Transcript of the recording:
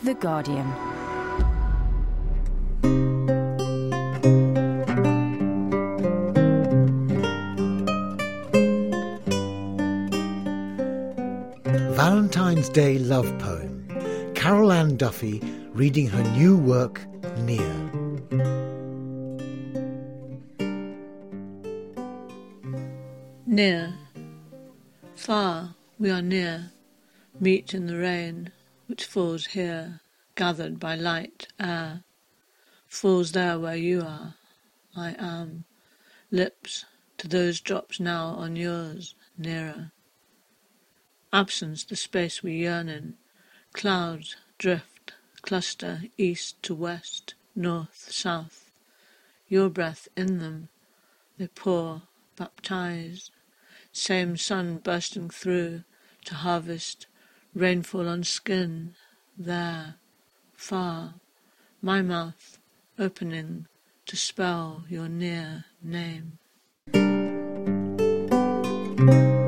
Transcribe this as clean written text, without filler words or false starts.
The Guardian. Valentine's Day love poem. Carol Ann Duffy reading her new work, Near. Near. Far, we are near, meet in the rain, which falls here, gathered by light air, falls there where you are, I am, lips to those drops now on yours, nearer. Absence the space we yearn in, clouds drift, cluster east to west, north, south, your breath in them, they pour, baptize, same sun bursting through to harvest, rainfall on skin, there, far, my mouth opening to spell your near name.